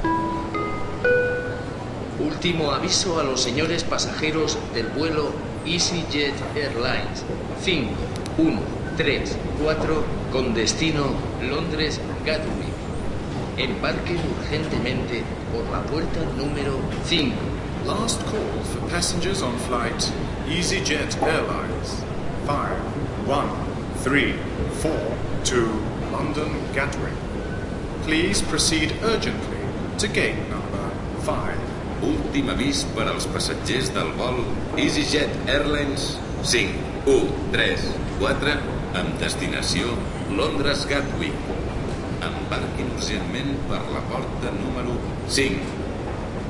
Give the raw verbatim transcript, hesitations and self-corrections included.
Último aviso a los señores pasajeros del vuelo EasyJet Airlines cinco uno tres cuatro con destino Londres Gatwick. Embarquen urgentemente por la puerta número cinco. Last call for passengers on flight EasyJet Airlines five one three four to London Gatwick. Please proceed urgently to gate number five. Últim avís per als passatgers del vol EasyJet Airlines cinc u tres quatre amb destinació Londres Gatwick. Embarquin urgentment per la porta número cinc.